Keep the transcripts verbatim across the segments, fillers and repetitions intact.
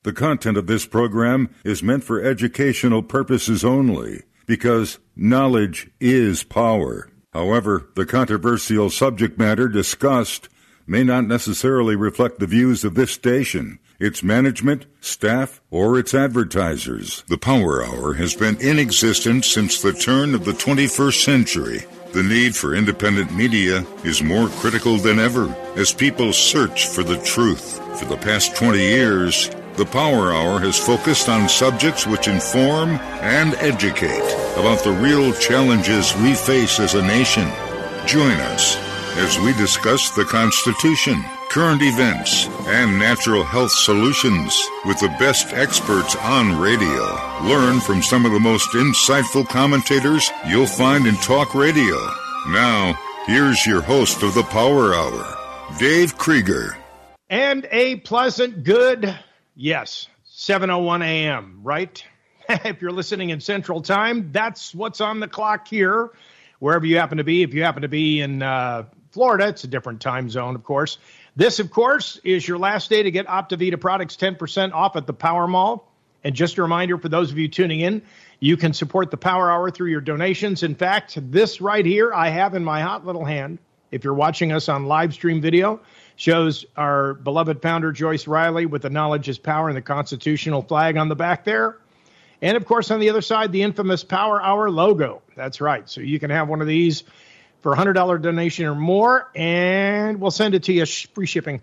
The content of this program is meant for educational purposes only, because knowledge is power. However, the controversial subject matter discussed may not necessarily reflect the views of this station, its management, staff, or its advertisers. The Power Hour has been in existence since the turn of the twenty-first century. The need for independent media is more critical than ever as people search for the truth. For the past twenty years, the Power Hour has focused on subjects which inform and educate about the real challenges we face as a nation. Join us as we discuss the Constitution, current events, and natural health solutions with the best experts on radio. Learn from some of the most insightful commentators you'll find in talk radio. Now, here's your host of the Power Hour, Dave Krieger. And a pleasant good, yes, seven oh one a.m., right? If you're listening in Central Time, that's what's on the clock here, wherever you happen to be. If you happen to be in uh, Florida, it's a different time zone, of course. This, of course, is your last day to get Optavita products ten percent off at the Power Mall. And just a reminder for those of you tuning in, you can support the Power Hour through your donations. In fact, this right here I have in my hot little hand, if you're watching us on live stream video, shows our beloved founder, Joyce Riley, with the knowledge is power and the constitutional flag on the back there. And, of course, on the other side, the infamous Power Hour logo. That's right. So you can have one of these for a one hundred dollars donation or more, and we'll send it to you, free shipping.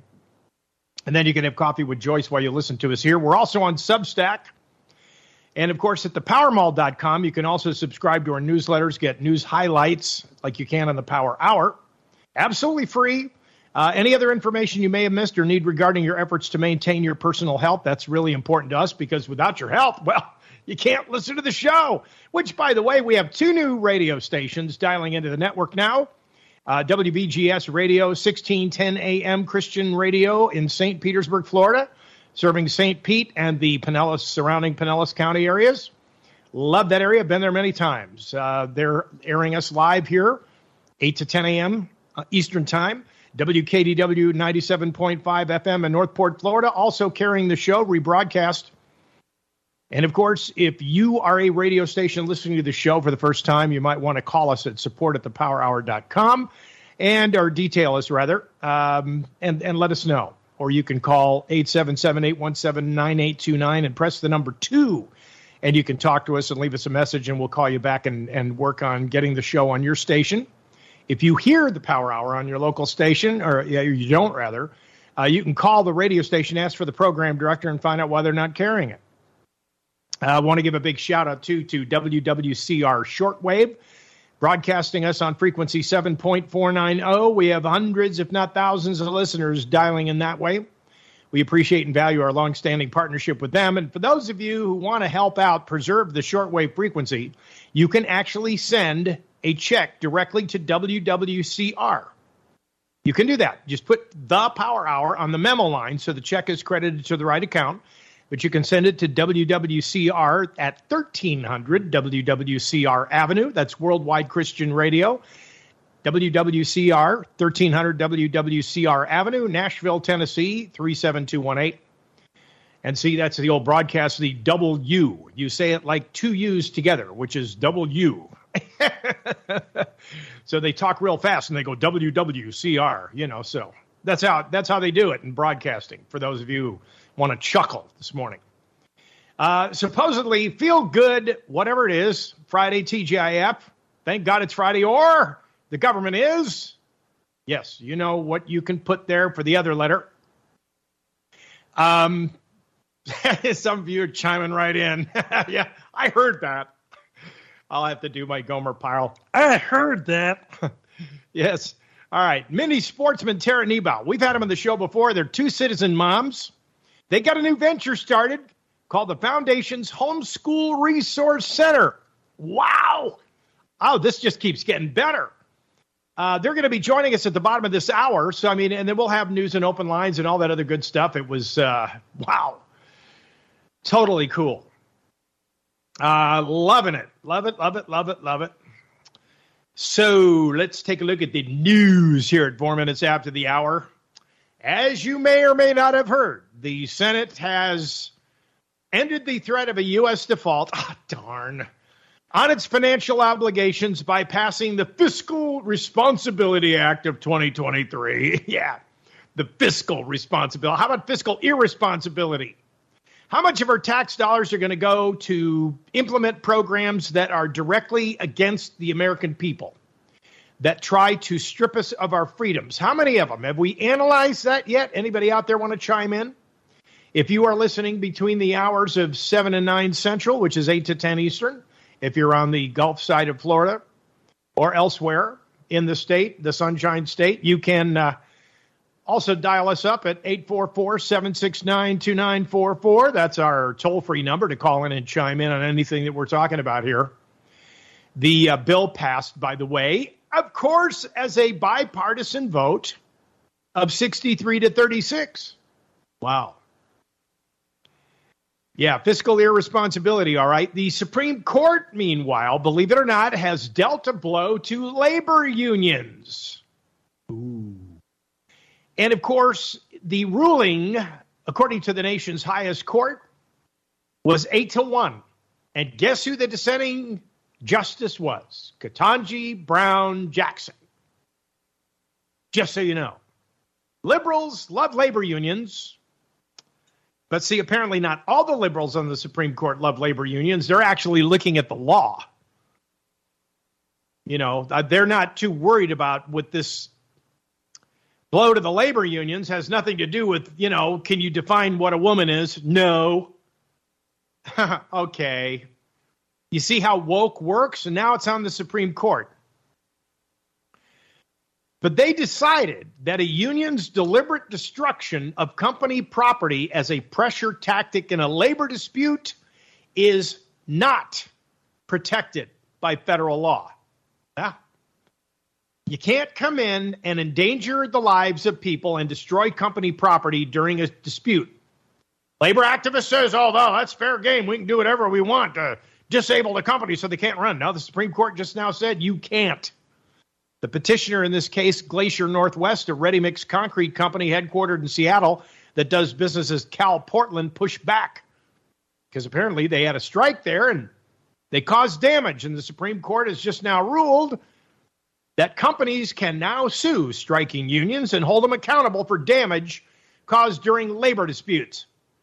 And then you can have coffee with Joyce while you listen to us here. We're also on Substack. And, of course, at the power mall dot com, you can also subscribe to our newsletters, get news highlights like you can on the Power Hour. Absolutely free. Uh, any other information you may have missed or need regarding your efforts to maintain your personal health, that's really important to us, because without your health, well, you can't listen to the show, which, by the way, we have two new radio stations dialing into the network now. Uh, W B G S Radio, sixteen ten a.m. Christian Radio in Saint Petersburg, Florida, serving Saint Pete and the Pinellas, surrounding Pinellas County areas. Love that area. Been there many times. Uh, they're airing us live here, eight to ten a.m. Uh, Eastern Time. W K D W ninety-seven point five F M in Northport, Florida, also carrying the show, rebroadcast. And, of course, if you are a radio station listening to the show for the first time, you might want to call us at support at the power hour dot com, and or detail us, rather, um, and, and let us know. Or you can call eight seven seven, eight one seven, nine eight two nine and press the number two, and you can talk to us and leave us a message, and we'll call you back and, and work on getting the show on your station. If you hear the Power Hour on your local station, or yeah, you don't, rather, uh, you can call the radio station, ask for the program director, and find out why they're not carrying it. I want to give a big shout-out, too, to W W C R Shortwave, broadcasting us on frequency seven point four nine zero. We have hundreds, if not thousands, of listeners dialing in that way. We appreciate and value our long-standing partnership with them. And for those of you who want to help out preserve the shortwave frequency, you can actually send a check directly to W W C R. You can do that. Just put the Power Hour on the memo line so the check is credited to the right account. But you can send it to W W C R at thirteen hundred W W C R Avenue. That's Worldwide Christian Radio. W W C R, thirteen hundred W W C R Avenue, Nashville, Tennessee, three seven two one eight. And see, that's the old broadcast, the double U. You say it like two U's together, which is double U. So they talk real fast and they go W W C R, you know, so that's how that's how they do it in broadcasting, for those of you who want to chuckle this morning. Uh, supposedly, feel good, whatever it is, Friday T G I F. Thank God it's Friday, or the government is. Yes, you know what you can put there for the other letter. Um, some of you are chiming right in. Yeah, I heard that. I'll have to do my Gomer Pyle. I heard that. Yes. All right. Mini sportsman Tara Nebow. We've had them on the show before. They're two citizen moms. They got a new venture started called the Foundation's Homeschool Resource Center. Wow. Oh, this just keeps getting better. Uh, they're going to be joining us at the bottom of this hour. So, I mean, and then we'll have news and open lines and all that other good stuff. It was, uh, wow, totally cool. Uh, loving it. Love it, love it, love it, love it. So let's take a look at the news here at four minutes after the hour. As you may or may not have heard, the Senate has ended the threat of a U S default, ah, darn, on its financial obligations by passing the Fiscal Responsibility Act of twenty twenty-three. Yeah, the fiscal responsibility. How about fiscal irresponsibility? How much of our tax dollars are going to go to implement programs that are directly against the American people, that try to strip us of our freedoms? How many of them? Have we analyzed that yet? Anybody out there want to chime in? If you are listening between the hours of seven and nine Central, which is eight to ten Eastern, if you're on the Gulf side of Florida or elsewhere in the state, the Sunshine State, you can uh, also dial us up at eight four four, seven six nine, two nine four four. That's our toll-free number to call in and chime in on anything that we're talking about here. The uh, bill passed, by the way, of course, as a bipartisan vote of sixty-three to thirty-six. Wow. Yeah, fiscal irresponsibility, all right. The Supreme Court, meanwhile, believe it or not, has dealt a blow to labor unions. Ooh. And, of course, the ruling, according to the nation's highest court, was eight to one. And guess who the dissenting justice was? Ketanji Brown Jackson. Just so you know. Liberals love labor unions. But see, apparently not all the liberals on the Supreme Court love labor unions. They're actually looking at the law. You know, they're not too worried about what this blow to the labor unions has nothing to do with, you know, can you define what a woman is? No. Okay. You see how woke works? And now it's on the Supreme Court. But they decided that a union's deliberate destruction of company property as a pressure tactic in a labor dispute is not protected by federal law. Yeah. You can't come in and endanger the lives of people and destroy company property during a dispute. Labor activist says, oh, no, that's fair game. We can do whatever we want to disable the company so they can't run. Now, the Supreme Court just now said you can't. The petitioner in this case, Glacier Northwest, a ready-mix concrete company headquartered in Seattle that does business as Cal Portland, pushed back because apparently they had a strike there and they caused damage. And the Supreme Court has just now ruled that companies can now sue striking unions and hold them accountable for damage caused during labor disputes.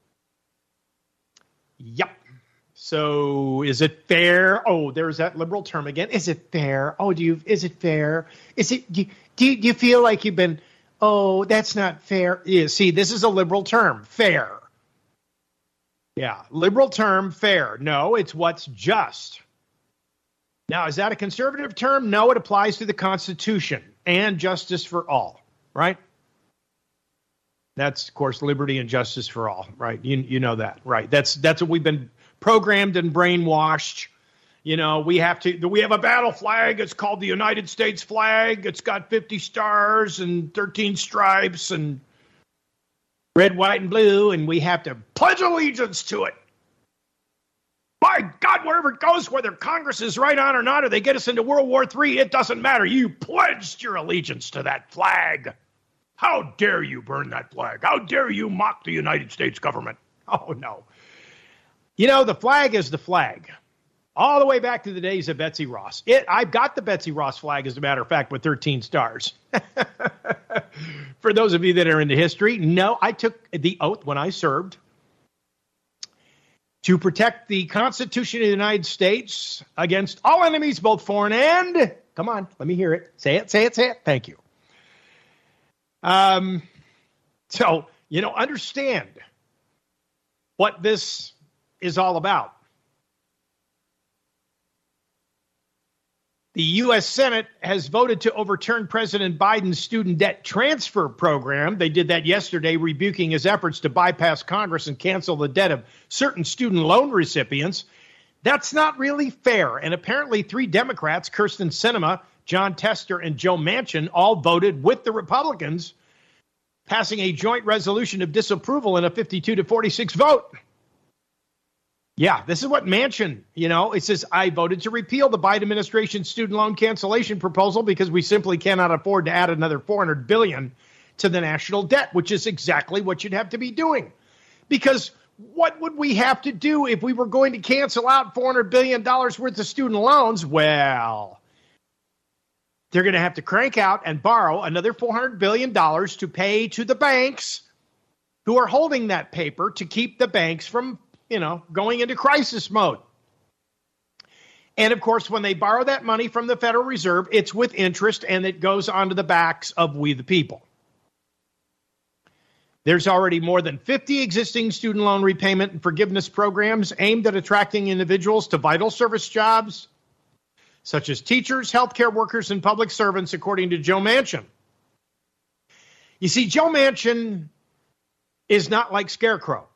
Yep. So is it fair? Oh, there's that liberal term again. Is it fair? Oh, do you, is it fair? Is it, do you, do you, do you feel like you've been, oh, that's not fair. Yeah, see, this is a liberal term, fair. Yeah, liberal term, fair. No, it's what's just. Now, is that a conservative term? No, it applies to the Constitution and justice for all, right? That's, of course, liberty and justice for all, right? You you know that, right? That's that's what we've been programmed and brainwashed. You know, we have to, we have a battle flag. It's called the United States flag. It's got fifty stars and thirteen stripes and red, white, and blue, and we have to pledge allegiance to it. By God, wherever it goes, whether Congress is right on or not, or they get us into World War Three, it doesn't matter. You pledged your allegiance to that flag. How dare you burn that flag? How dare you mock the United States government? Oh, no. You know, the flag is the flag. All the way back to the days of Betsy Ross. It, I've got the Betsy Ross flag, as a matter of fact, with thirteen stars. For those of you that are into history, no, I took the oath when I served to protect the Constitution of the United States against all enemies, both foreign and, come on, let me hear it. Say it, say it, say it. Thank you. Um, so, you know, understand what this is all about. The U S Senate has voted to overturn President Biden's student debt transfer program. They did that yesterday, rebuking his efforts to bypass Congress and cancel the debt of certain student loan recipients. That's not really fair. And apparently three Democrats, Kyrsten Sinema, John Tester, and Joe Manchin, all voted with the Republicans, passing a joint resolution of disapproval in a fifty-two to forty-six vote. Yeah, this is what Manchin, you know, it says, I voted to repeal the Biden administration student loan cancellation proposal because we simply cannot afford to add another four hundred billion dollars to the national debt, which is exactly what you'd have to be doing. Because what would we have to do if we were going to cancel out four hundred billion dollars worth of student loans? Well, they're going to have to crank out and borrow another four hundred billion dollars to pay to the banks who are holding that paper to keep the banks from, you know, going into crisis mode. And, of course, when they borrow that money from the Federal Reserve, it's with interest, and it goes onto the backs of we the people. There's already more than fifty existing student loan repayment and forgiveness programs aimed at attracting individuals to vital service jobs, such as teachers, healthcare workers, and public servants, according to Joe Manchin. You see, Joe Manchin is not like Scarecrow.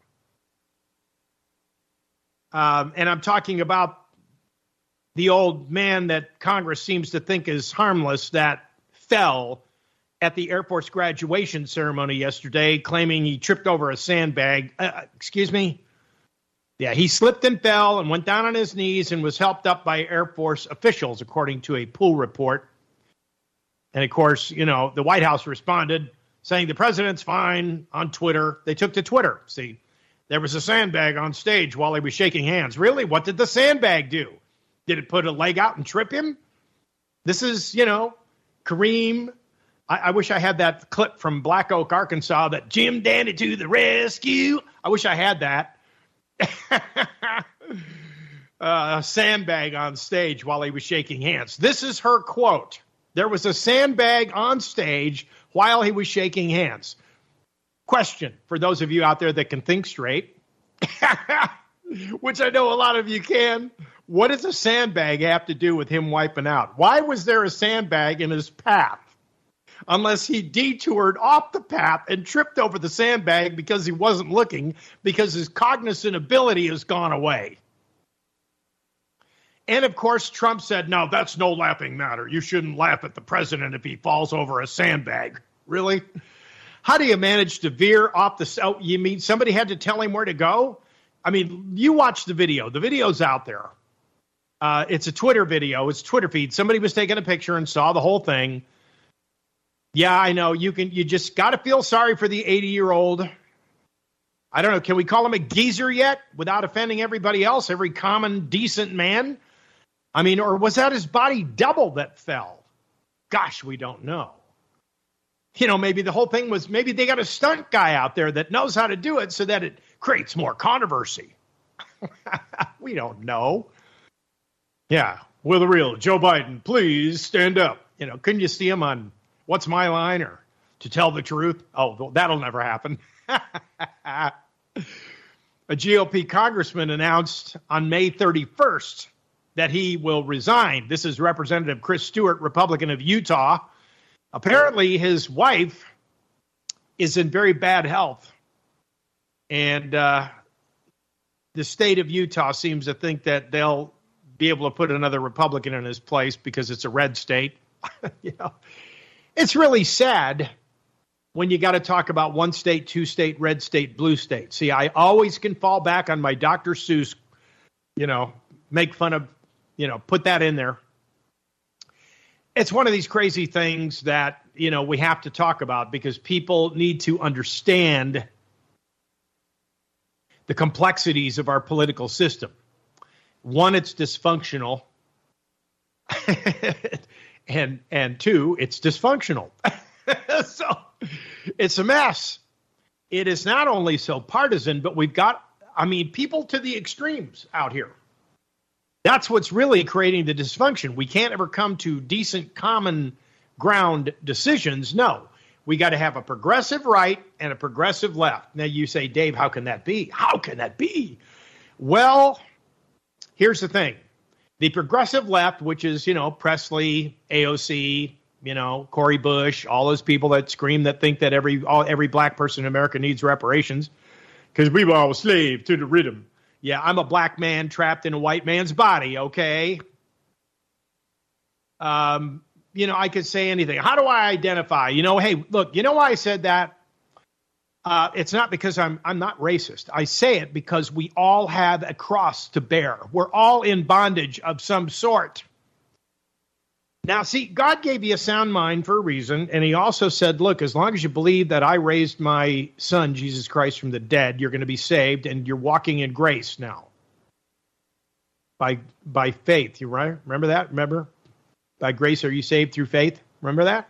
Um, and I'm talking about the old man that Congress seems to think is harmless that fell at the Air Force graduation ceremony yesterday, claiming he tripped over a sandbag. Uh, excuse me? Yeah, he slipped and fell and went down on his knees and was helped up by Air Force officials, according to a pool report. And, of course, you know, the White House responded saying the president's fine on Twitter. They took to Twitter. See, there was a sandbag on stage while he was shaking hands. Really? What did the sandbag do? Did it put a leg out and trip him? This is, you know, Kareem. I, I wish I had that clip from Black Oak, Arkansas, that Jim Dandy to the rescue. I wish I had that. uh, a sandbag on stage while he was shaking hands. This is her quote. There was a sandbag on stage while he was shaking hands. Question for those of you out there that can think straight, which I know a lot of you can. What does a sandbag have to do with him wiping out? Why was there a sandbag in his path? Unless he detoured off the path and tripped over the sandbag because he wasn't looking, because his cognizant ability has gone away. And, of course, Trump said, no, that's no laughing matter. You shouldn't laugh at the president if he falls over a sandbag. Really? How do you manage to veer off the... Oh, you mean somebody had to tell him where to go? I mean, you watch the video. The video's out there. Uh, it's a Twitter video. It's a Twitter feed. Somebody was taking a picture and saw the whole thing. Yeah, I know. You can. You just got to feel sorry for the eighty-year-old. I don't know. Can we call him a geezer yet without offending everybody else, every common, decent man? I mean, or was that his body double that fell? Gosh, we don't know. You know, maybe the whole thing was maybe they got a stunt guy out there that knows how to do it so that it creates more controversy. We don't know. Yeah, will the real Joe Biden please stand up? You know, couldn't you see him on What's My Line or To Tell the Truth? Oh, well, that'll never happen. A G O P congressman announced on May thirty-first that he will resign. This is Representative Chris Stewart, Republican of Utah. Apparently, his wife is in very bad health. And uh, the state of Utah seems to think that they'll be able to put another Republican in his place because it's a red state. You know, it's really sad when you got to talk about one state, two state, red state, blue state. See, I always can fall back on my Doctor Seuss, you know, make fun of, you know, put that in there. It's one of these crazy things that, you know, we have to talk about because people need to understand the complexities of our political system. One, it's dysfunctional. and and two, it's dysfunctional. So it's a mess. It is not only so partisan, but we've got, I mean, people to the extremes out here. That's what's really creating the dysfunction. We can't ever come to decent common ground decisions. No, we got to have a progressive right and a progressive left. Now you say, Dave, how can that be? How can that be? Well, here's the thing. The progressive left, which is, you know, Presley, A O C, you know, Cori Bush, all those people that scream that think that every all, every black person in America needs reparations because we were all a slave to the rhythm. Yeah, I'm a black man trapped in a white man's body, okay? Um, you know, I could say anything. How do I identify? You know, hey, look, you know why I said that? Uh, it's not because I'm I'm not racist. I say it because we all have a cross to bear. We're all in bondage of some sort. Now, see, God gave you a sound mind for a reason, and he also said, look, as long as you believe that I raised my son, Jesus Christ, from the dead, you're going to be saved, and you're walking in grace now. By by faith, you right? Remember that? Remember? By grace are you saved through faith? Remember that?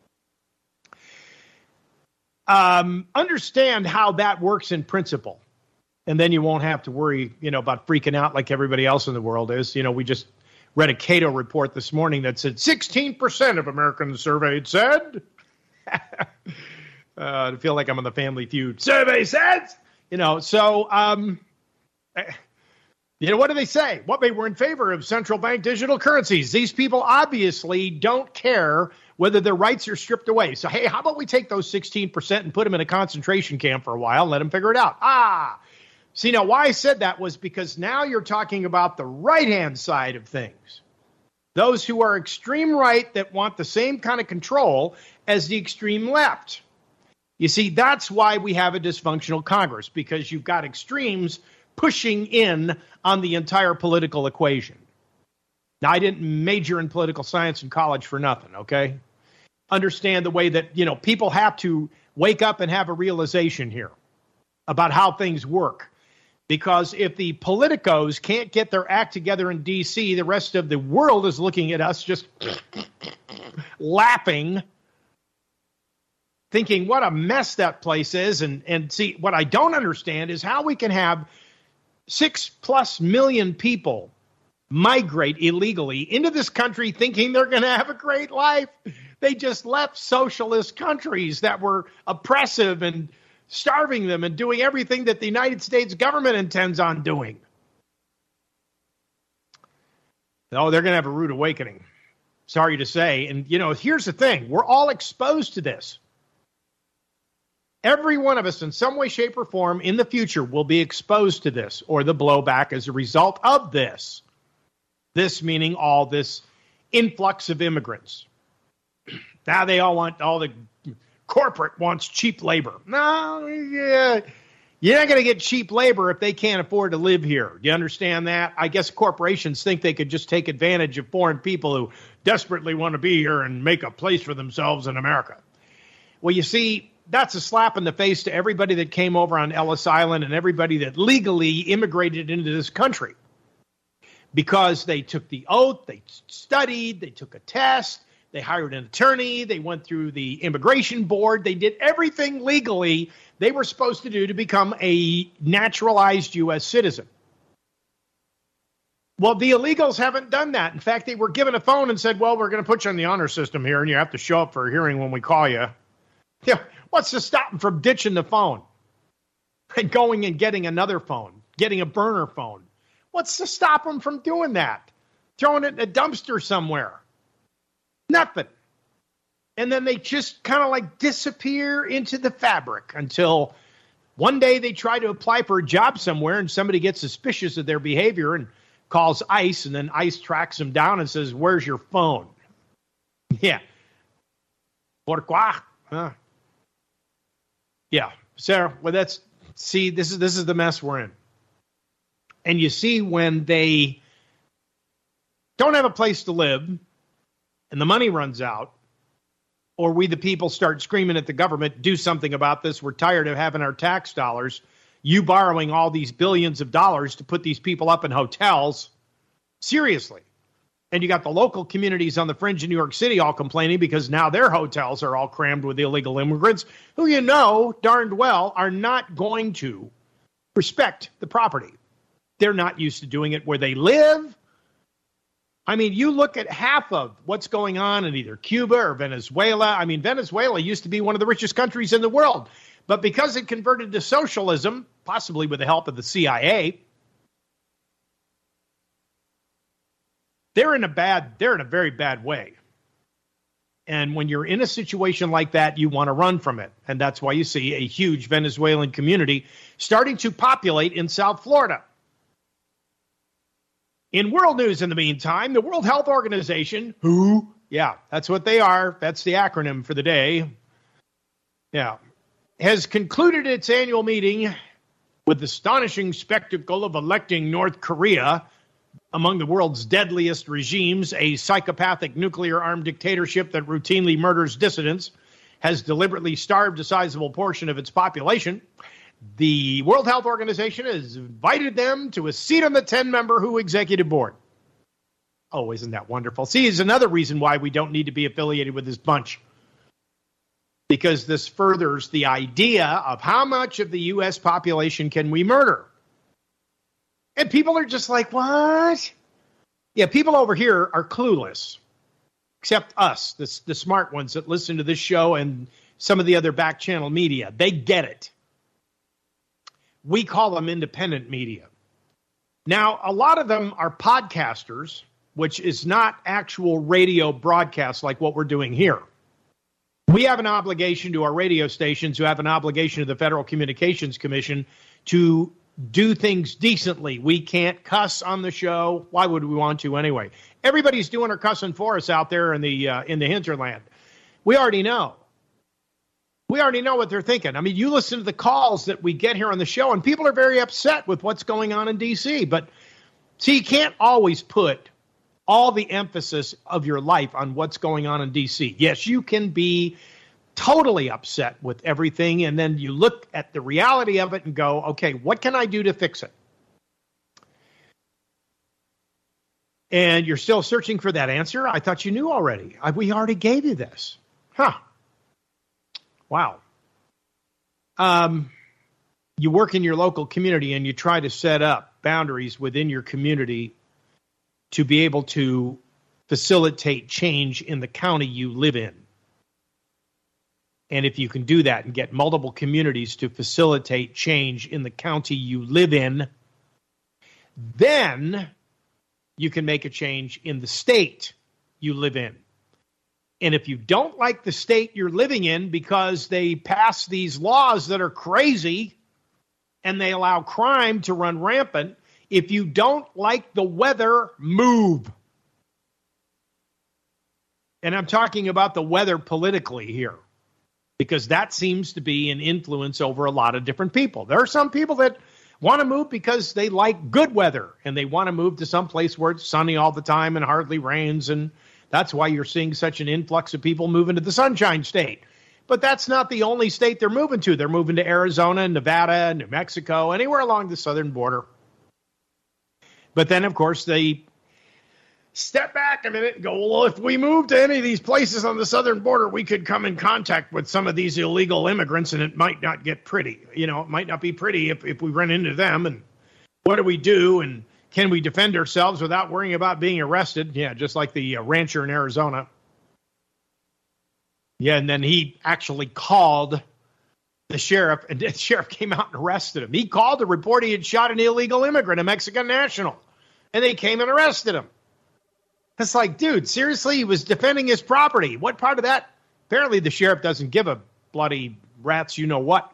Um, understand how that works in principle, and then you won't have to worry, you know, about freaking out like everybody else in the world is. You know, we just read a Cato report this morning that said sixteen percent of Americans surveyed said, uh, I feel like I'm on the Family Feud. Survey says, you know, so, um, you know, what do they say? What they were in favor of central bank digital currencies. These people obviously don't care whether their rights are stripped away. So, hey, how about we take those sixteen percent and put them in a concentration camp for a while and let them figure it out? Ah, see, now why I said that was because now you're talking about the right-hand side of things. Those who are extreme right that want the same kind of control as the extreme left. You see, that's why we have a dysfunctional Congress, because you've got extremes pushing in on the entire political equation. Now, I didn't major in political science in college for nothing, okay? Understand the way that, you know, people have to wake up and have a realization here about how things work. Because if the politicos can't get their act together in D C, the rest of the world is looking at us just laughing, thinking what a mess that place is. And, and see, what I don't understand is how we can have six plus million people migrate illegally into this country thinking they're going to have a great life. They just left socialist countries that were oppressive and starving them and doing everything that the United States government intends on doing. Oh, they're going to have a rude awakening. Sorry to say. And, you know, here's the thing. We're all exposed to this. Every one of us in some way, shape, or form in the future will be exposed to this or the blowback as a result of this. This meaning all this influx of immigrants. Now they all want, all the corporate wants cheap labor. No, yeah, you're not going to get cheap labor if they can't afford to live here. Do you understand that? I guess corporations think they could just take advantage of foreign people who desperately want to be here and make a place for themselves in America. Well, you see, that's a slap in the face to everybody that came over on Ellis Island and everybody that legally immigrated into this country. Because they took the oath, they studied, they took a test, they hired an attorney, they went through the immigration board, they did everything legally they were supposed to do to become a naturalized U S citizen. Well, the illegals haven't done that. In fact, they were given a phone and said, well, we're going to put you on the honor system here, and you have to show up for a hearing when we call you. Yeah, what's to stop them from ditching the phone and going and getting another phone, getting a burner phone? What's to stop them from doing that? Throwing it in a dumpster somewhere? Nothing. And then they just kind of like disappear into the fabric until one day they try to apply for a job somewhere and somebody gets suspicious of their behavior and calls ICE, and then ICE tracks them down and says, where's your phone? Yeah. Pourquoi? Huh? Yeah. Sarah, well, that's, see, this is, this is the mess we're in. And you see, when they don't have a place to live and the money runs out, or we the people start screaming at the government, do something about this, we're tired of having our tax dollars, you borrowing all these billions of dollars to put these people up in hotels. Seriously. And you got the local communities on the fringe of New York City all complaining because now their hotels are all crammed with illegal immigrants who, you know, darned well are not going to respect the property. They're not used to doing it where they live. I mean, you look at half of what's going on in either Cuba or Venezuela. I mean, Venezuela used to be one of the richest countries in the world. But because it converted to socialism, possibly with the help of the C I A, they're in a bad, they're in a very bad way. And when you're in a situation like that, you want to run from it. And that's why you see a huge Venezuelan community starting to populate in South Florida. In world news, in the meantime, the World Health Organization, who, yeah, that's what they are. That's the acronym for the day. Yeah. Has concluded its annual meeting with the astonishing spectacle of electing North Korea among the world's deadliest regimes, a psychopathic nuclear-armed dictatorship that routinely murders dissidents, has deliberately starved a sizable portion of its population. The World Health Organization has invited them to a seat on the ten-member W H O executive board. Oh, isn't that wonderful? See, it's another reason why we don't need to be affiliated with this bunch. Because this furthers the idea of how much of the U S population can we murder. And people are just like, what? Yeah, people over here are clueless. Except us, the, the smart ones that listen to this show and some of the other back channel media. They get it. We call them independent media. Now, a lot of them are podcasters, which is not actual radio broadcasts like what we're doing here. We have an obligation to our radio stations, who have an obligation to the Federal Communications Commission to do things decently. We can't cuss on the show. Why would we want to anyway? Everybody's doing their cussing for us out there in the uh, in the hinterland. We already know. We already know what they're thinking. I mean, you listen to the calls that we get here on the show, and people are very upset with what's going on in D C. But see, you can't always put all the emphasis of your life on what's going on in D C. Yes, you can be totally upset with everything, and then you look at the reality of it and go, okay, what can I do to fix it? And you're still searching for that answer? I thought you knew already. I, we already gave you this. Huh. Wow. Um, you work in your local community and you try to set up boundaries within your community to be able to facilitate change in the county you live in. And if you can do that and get multiple communities to facilitate change in the county you live in, then you can make a change in the state you live in. And if you don't like the state you're living in because they pass these laws that are crazy and they allow crime to run rampant, if you don't like the weather, move. And I'm talking about the weather politically here, because that seems to be an influence over a lot of different people. There are some people that want to move because they like good weather, and they want to move to some place where it's sunny all the time and hardly rains, and that's why you're seeing such an influx of people moving to the Sunshine State. But that's not the only state they're moving to. They're moving to Arizona, Nevada, New Mexico, anywhere along the southern border. But then, of course, they step back a minute and go, well, if we move to any of these places on the southern border, we could come in contact with some of these illegal immigrants, and it might not get pretty. You know, it might not be pretty if, if we run into them. And what do we do? And can we defend ourselves without worrying about being arrested? Yeah, just like the uh, rancher in Arizona. Yeah, and then he actually called the sheriff, and the sheriff came out and arrested him. He called to report he had shot an illegal immigrant, a Mexican national, and they came and arrested him. It's like, dude, seriously, he was defending his property. What part of that? Apparently the sheriff doesn't give a bloody rat's you-know-what.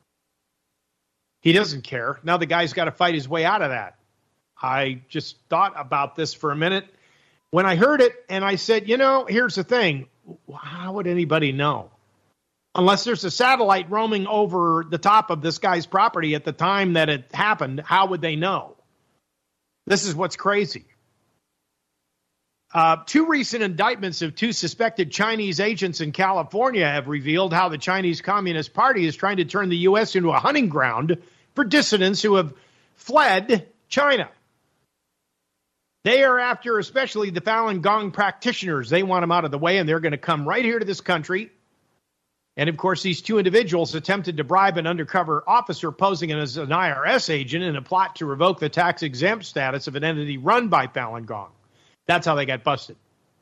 He doesn't care. Now the guy's got to fight his way out of that. I just thought about this for a minute when I heard it, and I said, you know, here's the thing. How would anybody know? Unless there's a satellite roaming over the top of this guy's property at the time that it happened, how would they know? This is what's crazy. Uh, two recent indictments of two suspected Chinese agents in California have revealed how the Chinese Communist Party is trying to turn the U S into a hunting ground for dissidents who have fled China. They are after especially the Falun Gong practitioners. They want them out of the way, and they're going to come right here to this country. And, of course, these two individuals attempted to bribe an undercover officer posing as an I R S agent in a plot to revoke the tax-exempt status of an entity run by Falun Gong. That's how they got busted.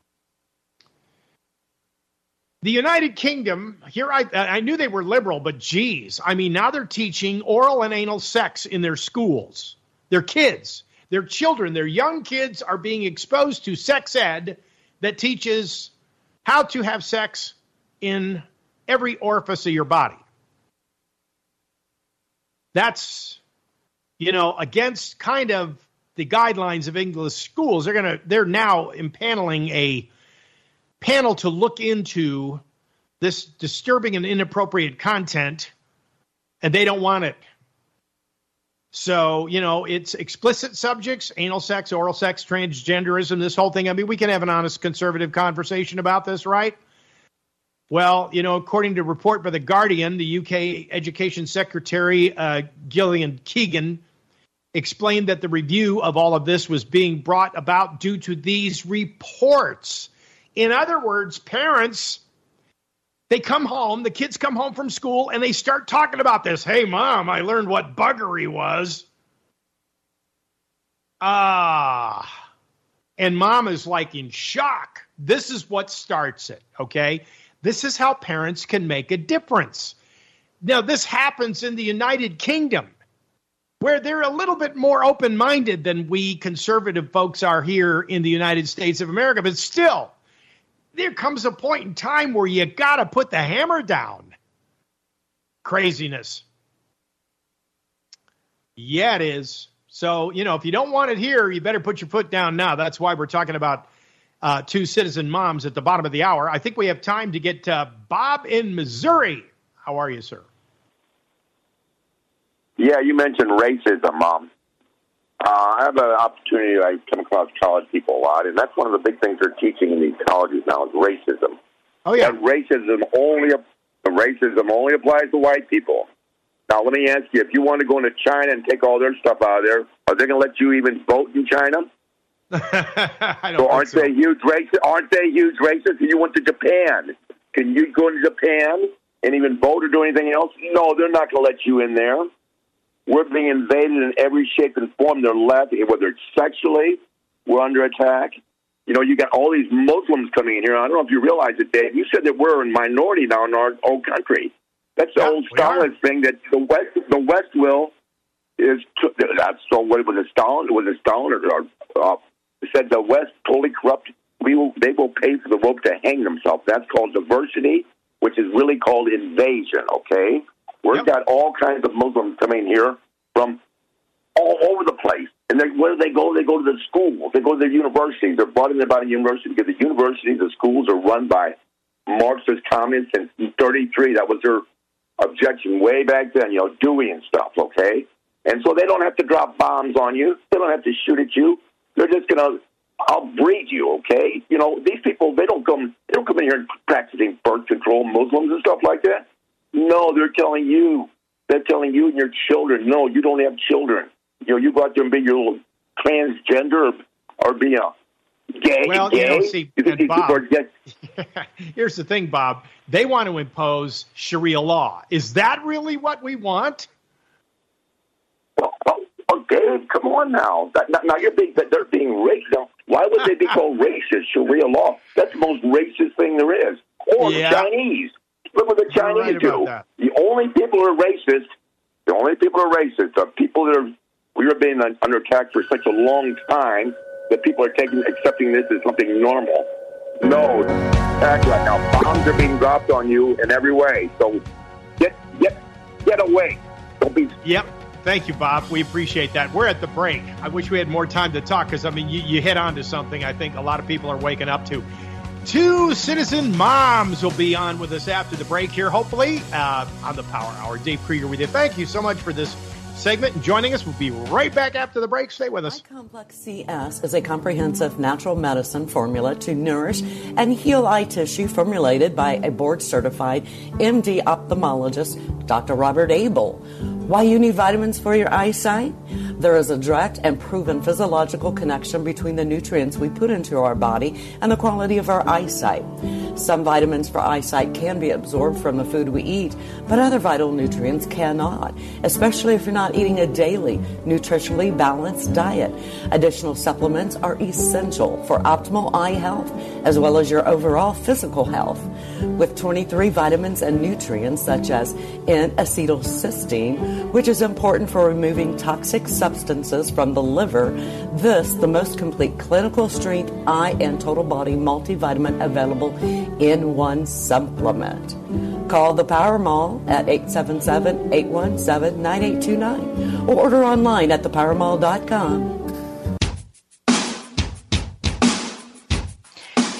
The United Kingdom, here I, I knew they were liberal, but geez, I mean, now they're teaching oral and anal sex in their schools. Their kids, their children, their young kids are being exposed to sex ed that teaches how to have sex in every orifice of your body. That's, you know, against kind of the guidelines of English schools. They're going to, they're now impaneling a panel to look into this disturbing and inappropriate content, and they don't want it. So, you know, it's explicit subjects, anal sex, oral sex, transgenderism, this whole thing. I mean, we can have an honest conservative conversation about this, right? Well, you know, according to a report by The Guardian, the U K Education Secretary, uh, Gillian Keegan, explained that the review of all of this was being brought about due to these reports. In other words, parents, they come home, the kids come home from school, and they start talking about this. Hey, Mom, I learned what buggery was. Ah. And Mom is like in shock. This is what starts it, okay? This is how parents can make a difference. Now, this happens in the United Kingdom, where they're a little bit more open-minded than we conservative folks are here in the United States of America. But still, there comes a point in time where you got to put the hammer down. Craziness. Yeah, it is. So, you know, if you don't want it here, you better put your foot down now. That's why we're talking about uh, two citizen moms at the bottom of the hour. I think we have time to get uh, Bob in Missouri. How are you, sir? Yeah, you mentioned racism, Mom. Uh, I have an opportunity. I come across college people a lot, and that's one of the big things they're teaching in these colleges now is racism. Oh, yeah. That racism only racism only applies to white people. Now, let me ask you, if you want to go into China and take all their stuff out of there, are they going to let you even vote in China? I don't so aren't think so. they huge racists? Aren't they huge racists? You went to Japan. Can you go to Japan and even vote or do anything else? No, they're not going to let you in there. We're being invaded in every shape and form. They're left, whether it's sexually, we're under attack. You know, you got all these Muslims coming in here. I don't know if you realize it, Dave. You said that we're a minority now in our own country. That's the yeah, old Stalin thing that the West, the West will is. That's so. What was it? Stalin? Was it Stalin or, or uh, said the West totally corrupt? We will. They will pay for the rope to hang themselves. That's called diversity, which is really called invasion. Okay, we've yep. got all kinds of Muslims coming here from all over the place. And then where do they go? They go to the schools. They go to the universities. They're brought in by the university because the universities, the schools are run by Marxist communists since thirty-three. That was their objection way back then, you know, Dewey and stuff, okay? And so they don't have to drop bombs on you. They don't have to shoot at you. They're just going to outbreed you, okay? You know, these people, they don't come they don't come in here practicing birth control, Muslims and stuff like that. No, they're telling you. They're telling you and your children, no, you don't have children. You know, you go out there and be your little transgender or, or be a gay. Well, gay. you know, see, you and Bob, here's the thing, Bob. They want to impose Sharia law. Is that really what we want? Well, well, well Dave, come on now. That, now you're being, they're being racist. Why would they be called racist? Sharia law. That's the most racist thing there is. Or yeah. the Chinese. Look what the Chinese right do. The only people who are racist, the only people who are racist are people that are, we are being under attack for such a long time that people are taking, accepting this as something normal. No, act like now bombs are being dropped on you in every way. So get get get away. Don't be. Yep. Thank you, Bob. We appreciate that. We're at the break. I wish we had more time to talk because I mean, you, you hit on to something I think a lot of people are waking up to. Two citizen moms will be on with us after the break here, hopefully, uh, on the Power Hour. Dave Krieger with you. Thank you so much for this segment and joining us. We'll be right back after the break. Stay with us. iComplex C S is a comprehensive natural medicine formula to nourish and heal eye tissue formulated by a board-certified M D ophthalmologist, Doctor Robert Abel. Why you need vitamins for your eyesight? There is a direct and proven physiological connection between the nutrients we put into our body and the quality of our eyesight. Some vitamins for eyesight can be absorbed from the food we eat, but other vital nutrients cannot, especially if you're not eating a daily, nutritionally balanced diet. Additional supplements are essential for optimal eye health as well as your overall physical health. With twenty-three vitamins and nutrients such as N-acetylcysteine, which is important for removing toxic substances from the liver, this the most complete clinical strength eye and total body multivitamin available in one supplement. Call the Power Mall at eight seven seven, eight one seven, nine eight two nine or order online at the power mall dot com.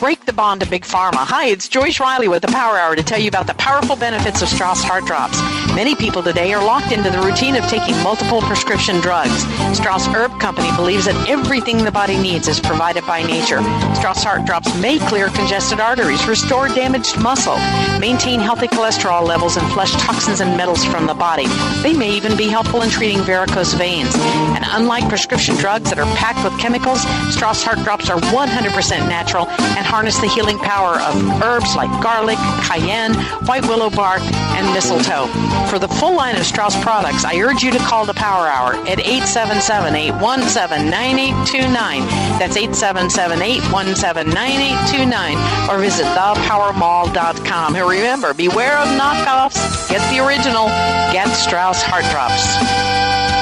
Break the bond to Big Pharma. Hi, it's Joyce Riley with the Power Hour to tell you about the powerful benefits of Strauss Heart Drops. Many people today are locked into the routine of taking multiple prescription drugs. Strauss Herb Company believes that everything the body needs is provided by nature. Strauss Heart Drops may clear congested arteries, restore damaged muscle, maintain healthy cholesterol levels, and flush toxins and metals from the body. They may even be helpful in treating varicose veins. And unlike prescription drugs that are packed with chemicals, Strauss Heart Drops are one hundred percent natural and harness the healing power of herbs like garlic, cayenne, white willow bark, and mistletoe. For the full line of Strauss products, I urge you to call the Power Hour at eight seven seven, eight one seven, nine eight two nine. That's eight seven seven, eight one seven, nine eight two nine. Or visit the power mall dot com. And remember, beware of knockoffs. Get the original. Get Strauss Heart Drops.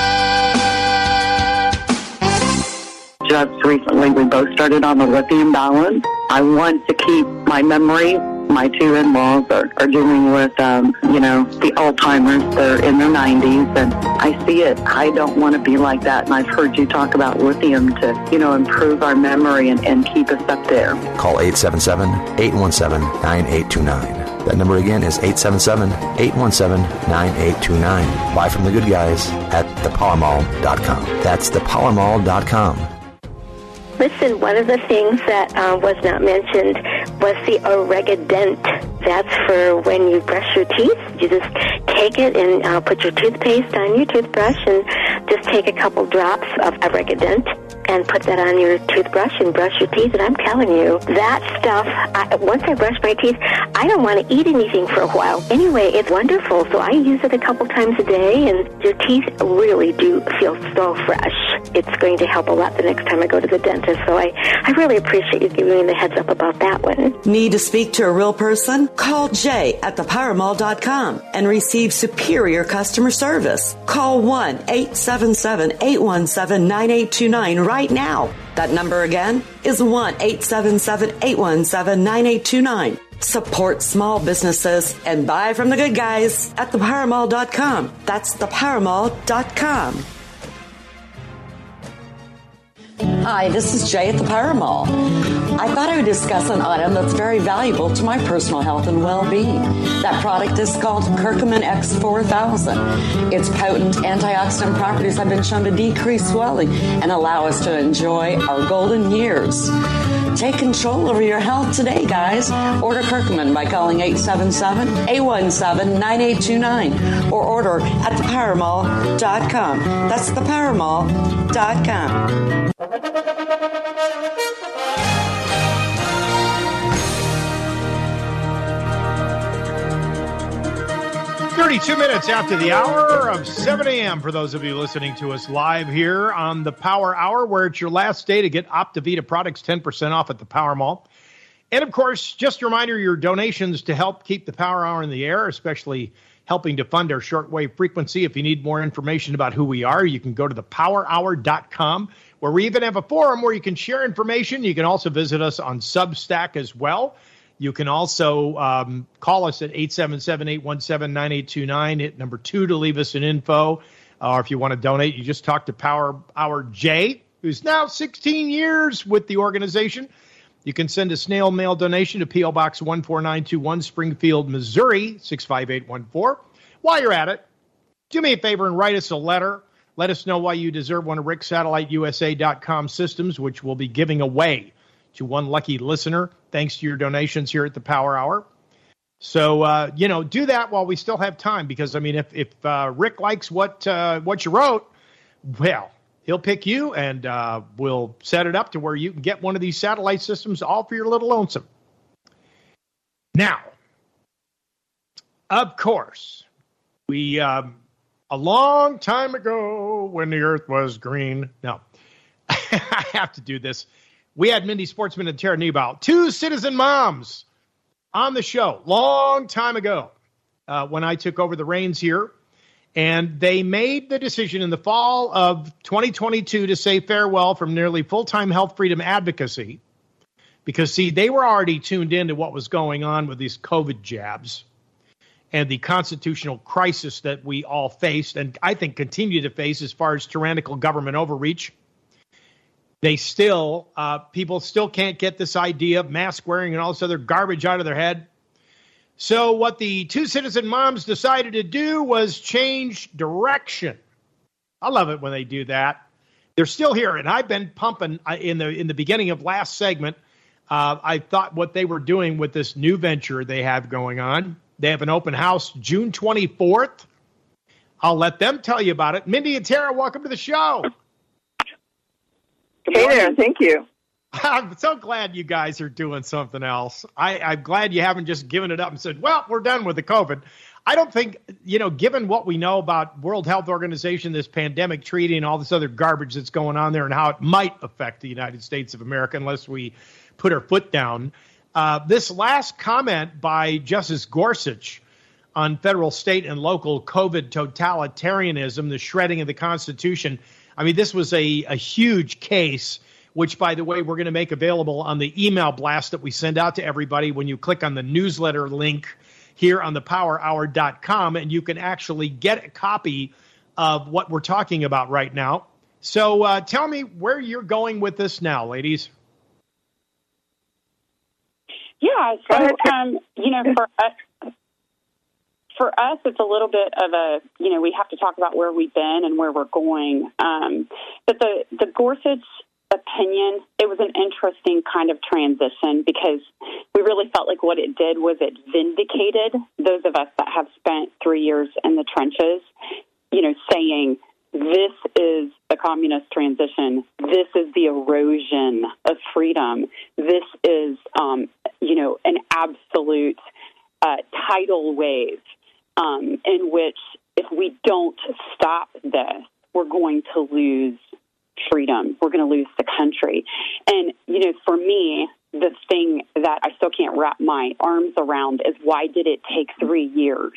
Just recently, we both started on the lithium balance. I want to keep my memory. My two in-laws are, are dealing with, um, you know, the Alzheimer's. They're in their nineties, and I see it. I don't want to be like that, and I've heard you talk about lithium to, you know, improve our memory and, and keep us up there. Call eight seven seven, eight one seven, nine eight two nine. That number again is eight seven seven, eight one seven, nine eight two nine. Buy from the good guys at the power mall dot com. That's the power mall dot com. Listen, one of the things that uh, was not mentioned was the Oregadent. That's for when you brush your teeth. You just take it and uh, put your toothpaste on your toothbrush and just take a couple drops of Oregadent and put that on your toothbrush and brush your teeth. And I'm telling you, that stuff, I, once I brush my teeth, I don't want to eat anything for a while. Anyway, it's wonderful. So I use it a couple times a day, and your teeth really do feel so fresh. It's going to help a lot the next time I go to the dentist. So I, I really appreciate you giving me the heads up about that one. Need to speak to a real person? Call Jay at the power mall dot com and receive superior customer service. Call one eight seven seven, eight one seven, nine eight two nine right now. That number again is one eight seven seven, eight one seven, nine eight two nine. Support small businesses and buy from the good guys at the power mall dot com. That's the power mall dot com. Hi, this is Jay at the Power Mall. I thought I would discuss an item that's very valuable to my personal health and well-being. That product is called Curcumin X four thousand. Its potent antioxidant properties have been shown to decrease swelling and allow us to enjoy our golden years. Take control over your health today, guys. Order Curcumin by calling eight seven seven, eight one seven, nine eight two nine or order at the power mall dot com. That's the power mall dot com. thirty-two minutes after the hour of seven a.m. for those of you listening to us live here on the Power Hour, where it's your last day to get Optavita products ten percent off at the Power Mall. And, of course, just a reminder, your donations to help keep the Power Hour in the air, especially helping to fund our shortwave frequency. If you need more information about who we are, you can go to the power hour dot com, where we even have a forum where you can share information. You can also visit us on Substack as well. You can also um, call us at eight seven seven, eight one seven, nine eight two nine, hit number two to leave us an info. Uh, or if you want to donate, you just talk to Power Hour Jay, who's now sixteen years with the organization. You can send a snail mail donation to P O Box one four nine two one, Springfield, Missouri, six five eight one four. While you're at it, do me a favor and write us a letter. Let us know why you deserve one of Rick Satellite U S A dot com systems, which we'll be giving away to one lucky listener, thanks to your donations here at the Power Hour. So, uh, you know, do that while we still have time, because, I mean, if, if uh, Rick likes what uh, what you wrote, well, he'll pick you, and uh, we'll set it up to where you can get one of these satellite systems all for your little lonesome. Now, of course, we, um, a long time ago when the earth was green, no, I have to do this. We had Mindy Sportsman and Tara Newbout, two citizen moms, on the show long time ago uh, when I took over the reins here. And they made the decision in the fall of twenty twenty-two to say farewell from nearly full-time health freedom advocacy. Because, see, they were already tuned into what was going on with these COVID jabs and the constitutional crisis that we all faced and I think continue to face as far as tyrannical government overreach. They still, uh, people still can't get this idea of mask wearing and all this other garbage out of their head. So what the two citizen moms decided to do was change direction. I love it when they do that. They're still here, and I've been pumping in the in the beginning of last segment. Uh, I thought what they were doing with this new venture they have going on. They have an open house June twenty-fourth. I'll let them tell you about it. Mindy and Tara, welcome to the show. Hey there, thank you. I'm so glad you guys are doing something else. I, I'm glad you haven't just given it up and said, well, we're done with the COVID. I don't think, you know, given what we know about World Health Organization, this pandemic treaty and all this other garbage that's going on there and how it might affect the United States of America unless we put our foot down. Uh, this last comment by Justice Gorsuch on federal, state, and local COVID totalitarianism, the shredding of the Constitution. I mean, this was a, a huge case, which, by the way, we're going to make available on the email blast that we send out to everybody when you click on the newsletter link here on the power hour dot com, and you can actually get a copy of what we're talking about right now. So uh, tell me where you're going with this now, ladies. Yeah, so, um, you know, for us, for us, it's a little bit of a, you know, we have to talk about where we've been and where we're going. Um, but the, the Gorsuch opinion, it was an interesting kind of transition because we really felt like what it did was it vindicated those of us that have spent three years in the trenches, you know, saying this is a communist transition. This is the erosion of freedom. This is, um, you know, an absolute uh, tidal wave um, in which if we don't stop this, we're going to lose freedom. We're going to lose the country. And, you know, for me, the thing that I still can't wrap my arms around is why did it take three years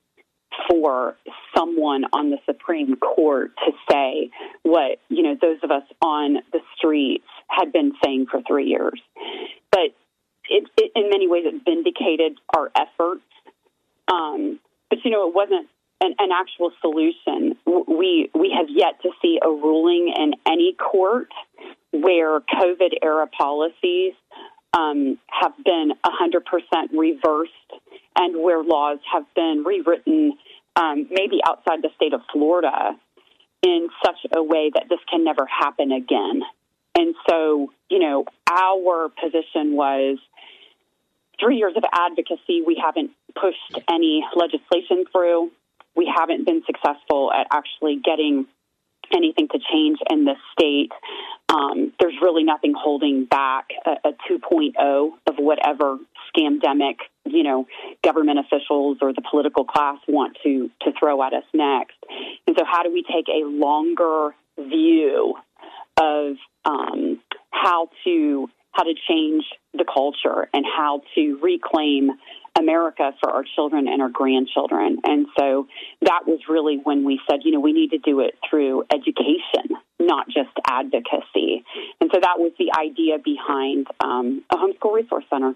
for someone on the Supreme Court to say what, you know, those of us on the streets had been saying for three years. But it, it in many ways, it vindicated our efforts. Um, but, you know, it wasn't An, an actual solution. We we have yet to see a ruling in any court where COVID-era policies um, have been one hundred percent reversed and where laws have been rewritten, um, maybe outside the state of Florida, in such a way that this can never happen again. And so, you know, our position was three years of advocacy. We haven't pushed any legislation through. We haven't been successful at actually getting anything to change in this state. Um, there's really nothing holding back a, a two point oh of whatever scamdemic, you know, government officials or the political class want to, to throw at us next. And so how do we take a longer view of um, how to how to change the culture and how to reclaim America for our children and our grandchildren? And so that was really when we said, you know, we need to do it through education, not just advocacy. And so that was the idea behind um, a homeschool resource center.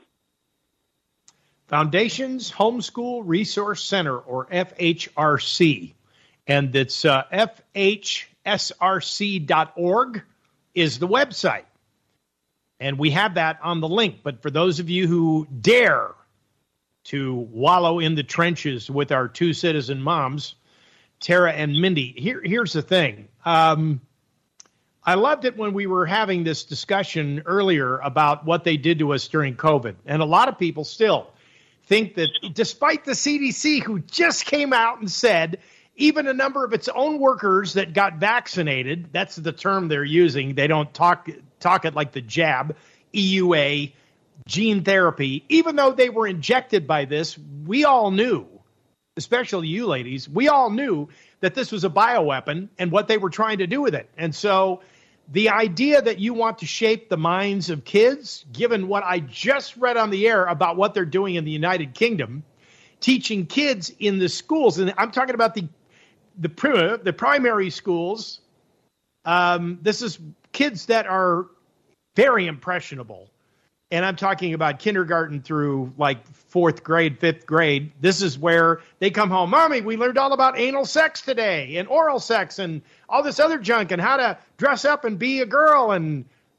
Foundations Homeschool Resource Center, or F H R C. And it's uh, F H S R C dot org is the website. And we have that on the link. But for those of you who dare to wallow in the trenches with our two citizen moms, Tara and Mindy, here, here's the thing. Um, I loved it when we were having this discussion earlier about what they did to us during COVID. And a lot of people still think that despite the C D C, who just came out and said even a number of its own workers that got vaccinated, that's the term they're using, they don't talk talk it like the jab, E U A, gene therapy, even though they were injected by this, we all knew, especially you ladies, we all knew that this was a bioweapon and what they were trying to do with it. And so the idea that you want to shape the minds of kids, given what I just read on the air about what they're doing in the United Kingdom, teaching kids in the schools, and I'm talking about the the, the primary schools, um, this is kids that are very impressionable. And I'm talking about kindergarten through like fourth grade, fifth grade. This is where they come home. Mommy, we learned all about anal sex today and oral sex and all this other junk and how to dress up and be a girl and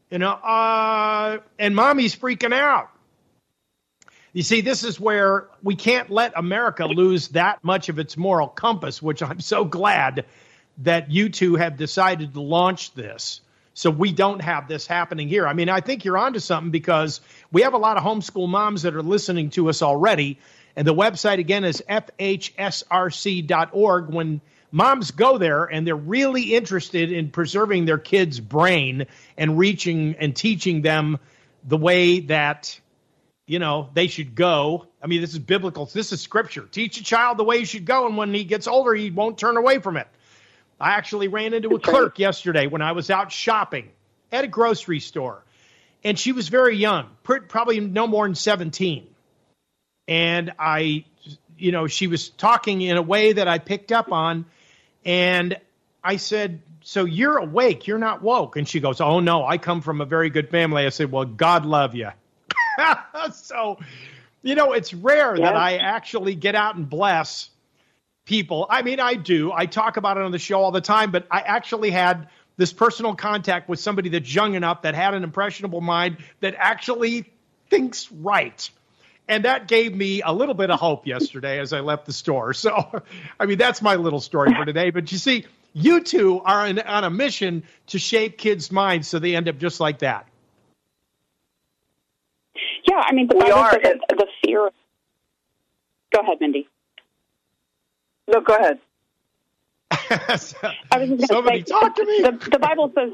You know, uh, and mommy's freaking out. You see, this is where we can't let America lose that much of its moral compass, which I'm so glad that you two have decided to launch this so we don't have this happening here. I mean, I think you're onto something because we have a lot of homeschool moms that are listening to us already. And the website, again, is F H S R C dot org. When moms go there and they're really interested in preserving their kids' brain and reaching and teaching them the way that, you know, they should go. I mean, this is biblical. This is scripture. Teach a child the way he should go, and when he gets older, he won't turn away from it. I actually ran into a clerk yesterday when I was out shopping at a grocery store, and she was very young, probably no more than seventeen. And I, you know, she was talking in a way that I picked up on, and I said, so you're awake, you're not woke. And she goes, oh, no, I come from a very good family. I said, well, God love you. So, you know, it's rare yeah. that I actually get out and bless people. I mean, I do. I talk about it on the show all the time, but I actually had this personal contact with somebody that's young enough that had an impressionable mind that actually thinks right. And that gave me a little bit of hope yesterday as I left the store. So, I mean, that's my little story for today. But you see, you two are in, on a mission to shape kids' minds so they end up just like that. Yeah, I mean, the Bible says that the fear. Go ahead, Mindy. No, go ahead. I was just Somebody say, talk to me. The, the Bible says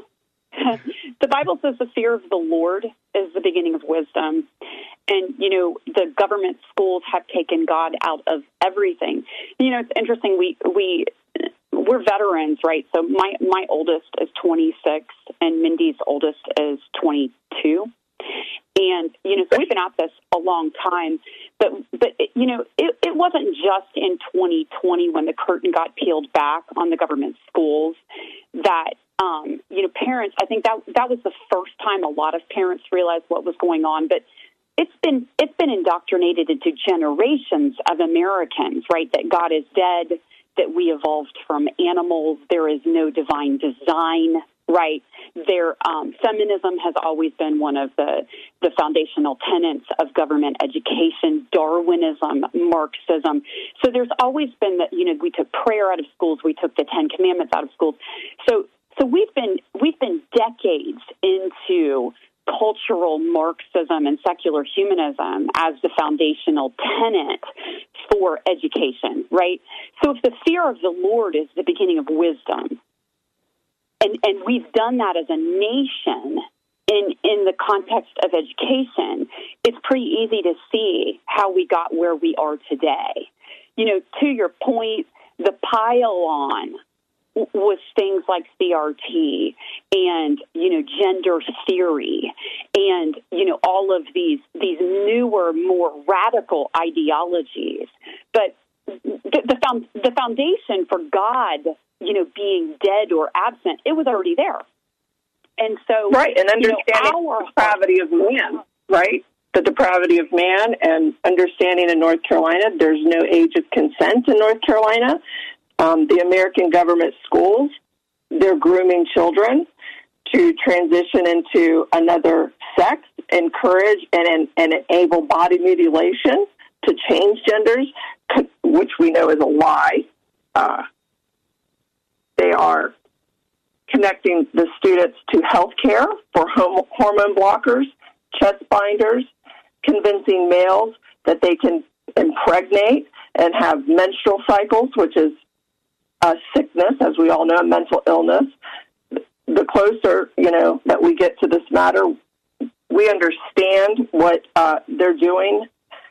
the Bible says the fear of the Lord is the beginning of wisdom. And, you know, the government schools have taken God out of everything. You know, it's interesting. We, we, we're veterans, right? So my, my oldest is twenty-six and Mindy's oldest is twenty-two. And, you know, so we've been at this a long time. But, but you know, it, it wasn't just in twenty twenty when the curtain got peeled back on the government schools that, um, you know, parents, I think that that was the first time a lot of parents realized what was going on. But it's been it's been indoctrinated into generations of Americans, right, that God is dead, that we evolved from animals, there is no divine design, right? Their um, feminism has always been one of the, the foundational tenets of government education, Darwinism, Marxism. So there's always been that, you know, we took prayer out of schools, we took the Ten Commandments out of schools. So so we've been we've been decades into cultural Marxism and secular humanism as the foundational tenet for education, right? So if the fear of the Lord is the beginning of wisdom, and, and we've done that as a nation in, in the context of education, it's pretty easy to see how we got where we are today. You know, to your point, the pile-on was things like C R T and, you know, gender theory and, you know, all of these these newer, more radical ideologies. But the, the, found, the foundation for God, you know, being dead or absent, it was already there. And so, right, and understanding you know, our, the depravity of man, right? The depravity of man and understanding in North Carolina, there's no age of consent in North Carolina. Um, the American government schools, they're grooming children to transition into another sex, encourage and, and enable body mutilation to change genders, which we know is a lie. Uh, they are connecting the students to health care for hormone blockers, chest binders, convincing males that they can impregnate and have menstrual cycles, which is a sickness, as we all know, a mental illness. The closer, you know, that we get to this matter, we understand what uh, they're doing.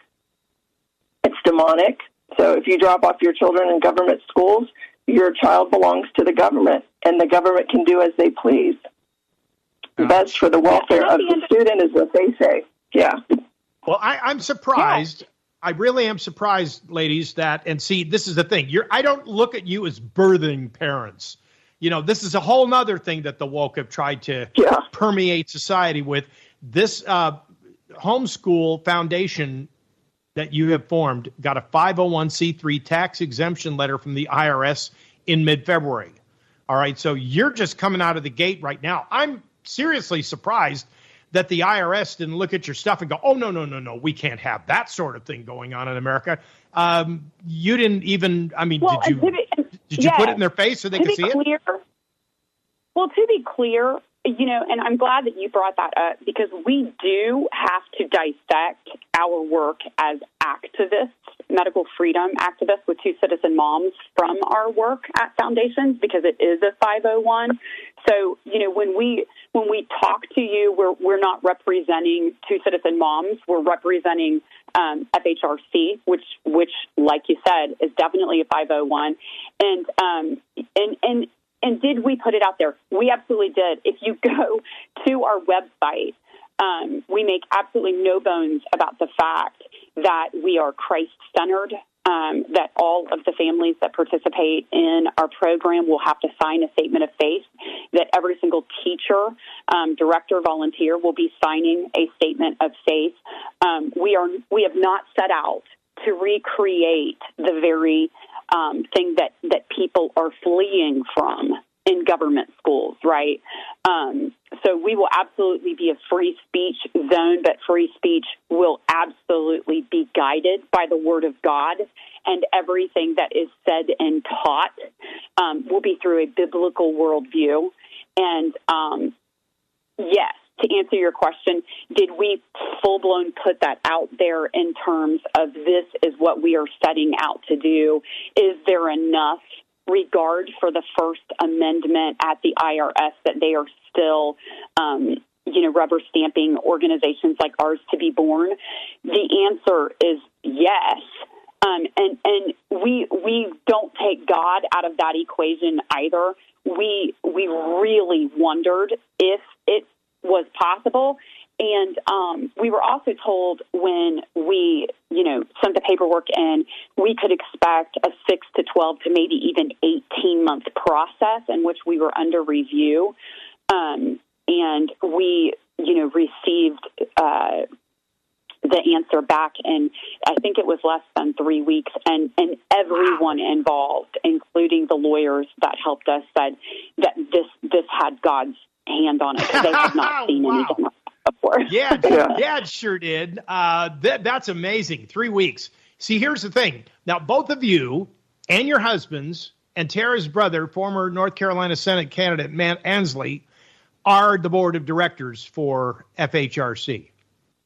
It's demonic. So if you drop off your children in government schools, your child belongs to the government, and the government can do as they please. The best for the welfare of the student is what they say. Yeah. Well, I, I'm surprised. Yeah. I really am surprised, ladies, that, and see, this is the thing. You're, I don't look at you as birthing parents. You know, this is a whole nother thing that the woke have tried to yeah. permeate society with. This uh, homeschool foundation that you have formed got a five oh one c three tax exemption letter from the I R S in mid-February. All right, so you're just coming out of the gate right now. I'm seriously surprised that the I R S didn't look at your stuff and go, oh, no, no, no, no, we can't have that sort of thing going on in America. Um, you didn't even, I mean, well, did you be, did you yeah, put it in their face so they could see clear, it? Well, to be clear, you know, and I'm glad that you brought that up because we do have to dissect our work as activists, medical freedom activists with Two Citizen Moms from our work at foundations because it is a five oh one. So, you know, when we when we talk to you, we're we're not representing Two Citizen Moms. We're representing um, F H R C, which which, like you said, is definitely a five oh one. And um, and and. And did we put it out there? We absolutely did. If you go to our website, um, we make absolutely no bones about the fact that we are Christ-centered, um, that all of the families that participate in our program will have to sign a statement of faith, that every single teacher, um, director, volunteer will be signing a statement of faith. Um, we are we have not set out to recreate the very Um, thing that, that people are fleeing from in government schools, right? Um, so we will absolutely be a free speech zone, but free speech will absolutely be guided by the Word of God, and everything that is said and taught um, will be through a biblical worldview. And um, yes, to answer your question, did we full-blown put that out there in terms of this is what we are setting out to do? Is there enough regard for the First Amendment at the I R S that they are still, um, you know, rubber stamping organizations like ours to be born? The answer is yes. Um, and and we we don't take God out of that equation either. We we really wondered if it was possible. And um, we were also told when we, you know, sent the paperwork in, we could expect a six to twelve to maybe even eighteen-month process in which we were under review. Um, and we, you know, received uh, the answer back in, I think it was less than three weeks. And, and everyone involved, including the lawyers that helped us, said that this this had God's hand on it because they have not seen wow. anything like that before. Yeah, Dad, Dad sure did. Uh, that, that's amazing. Three weeks. See, here's the thing. Now, both of you and your husbands and Tara's brother, former North Carolina Senate candidate Matt Ansley, are the board of directors for F H R C.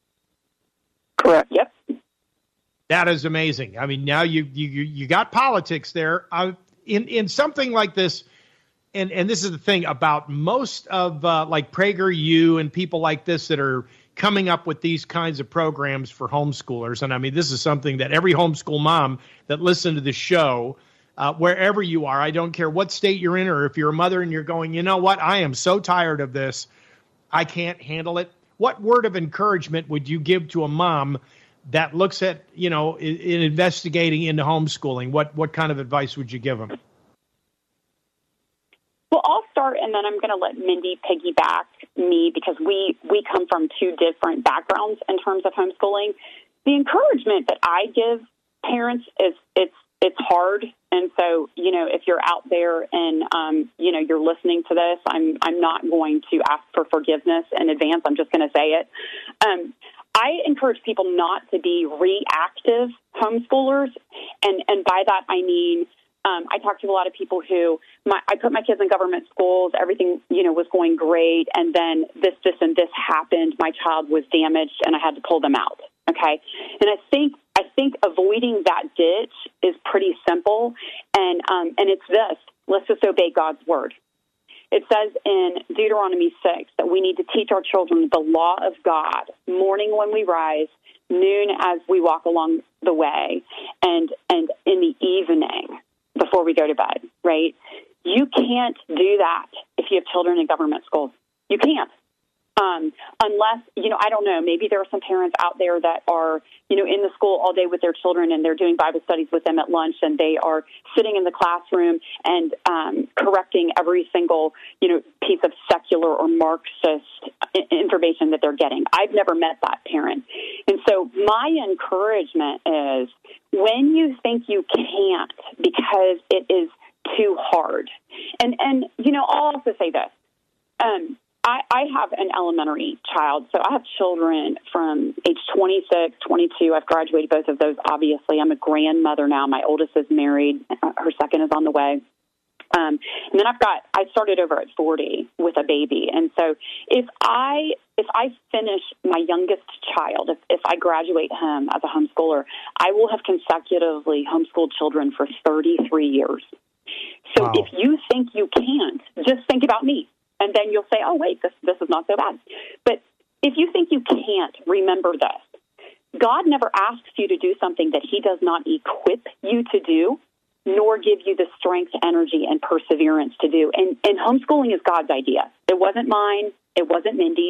Correct. Yep. That is amazing. I mean, now you you you got politics there. Uh, in in something like this. And and this is the thing about most of uh, like PragerU and people like this that are coming up with these kinds of programs for homeschoolers. And I mean, this is something that every homeschool mom that listened to the show, uh, wherever you are, I don't care what state you're in, or if you're a mother and you're going, you know what, I am so tired of this, I can't handle it. What word of encouragement would you give to a mom that looks at, you know, in, in investigating into homeschooling? What what kind of advice would you give them? Well, I'll start, and then I'm going to let Mindy piggyback me because we, we come from two different backgrounds in terms of homeschooling. The encouragement that I give parents is it's it's hard, and so you know if you're out there and um, you know you're listening to this, I'm I'm not going to ask for forgiveness in advance. I'm just going to say it. Um, I encourage people not to be reactive homeschoolers, and and by that I mean. Um, I talked to a lot of people who my, I put my kids in government schools. Everything, you know, was going great. And then this, this, and this happened. My child was damaged and I had to pull them out. Okay. And I think, I think avoiding that ditch is pretty simple. And, um, and it's this, let's just obey God's word. It says in Deuteronomy six that we need to teach our children the law of God, morning when we rise, noon as we walk along the way, and, and in the evening before we go to bed, right? You can't do that if you have children in government schools. You can't. Um, unless, you know, I don't know, maybe there are some parents out there that are, you know, in the school all day with their children and they're doing Bible studies with them at lunch and they are sitting in the classroom and um, correcting every single, you know, piece of secular or Marxist information that they're getting. I've never met that parent. And so my encouragement is when you think you can't because it is too hard, and, and you know, I'll also say this, um, I, I have an elementary child, so I have children from age twenty-six, twenty-two. I've graduated both of those, obviously. I'm a grandmother now. My oldest is married. Her second is on the way. Um, and then I've got, I started over at forty with a baby. And so if I, if I finish my youngest child, if, if I graduate him as a homeschooler, I will have consecutively homeschooled children for thirty-three years. So wow. If you think you can't, just think about me. And then you'll say, oh, wait, this, this is not so bad. But if you think you can't, remember this. God never asks you to do something that he does not equip you to do, nor give you the strength, energy, and perseverance to do. And, and homeschooling is God's idea. It wasn't mine. It wasn't Mindy's.